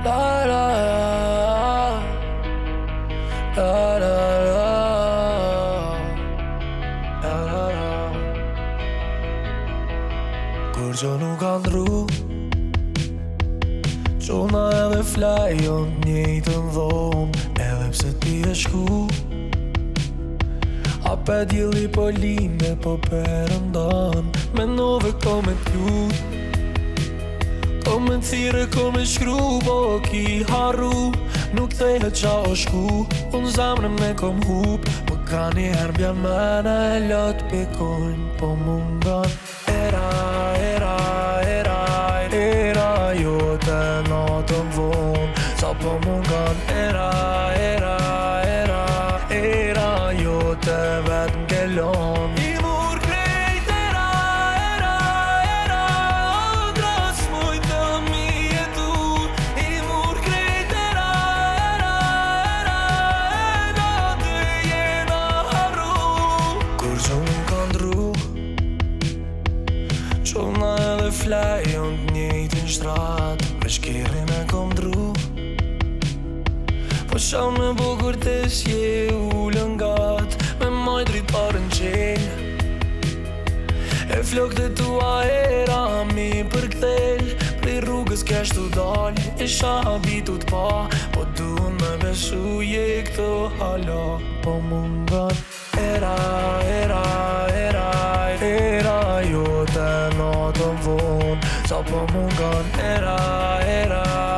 La la la la la la la la. Kur gjo nuk ka ndru, qona edhe flajon njëjtën dhomë, edhe pse ti e shku. Hape djeli po linde po perëndan, menove ko me t'lut, ko me t'thire ko me shkru, po ki harru, nuk thehet qa o shku. Unë zamrën me kom hup, më ka njëherë bjan mene e lot pikojnë, po mungan. Era, era, era, era jote natën vonë, sa po mungan. Era, era, era, era jote vetë m'kellon. I mur krejt era, era, era, o dras mujtë mi jetu. I mur krejt era, era, era, e da të jena harru. Kur që nuk ka ndru, qona edhe flajon t'njejtin shtrat, veç kirin e kom dru. Po shau me bukur të s'je ullën gat, me majt dritarën qenj, e flok të tua era mi për kthel. Prej rrugës kesh t'u dal, isha habitu t'pa, po duhen me besu je këto hala, po mungan. Era, era, era, era jote natën vonë, sa po mungan. Era, era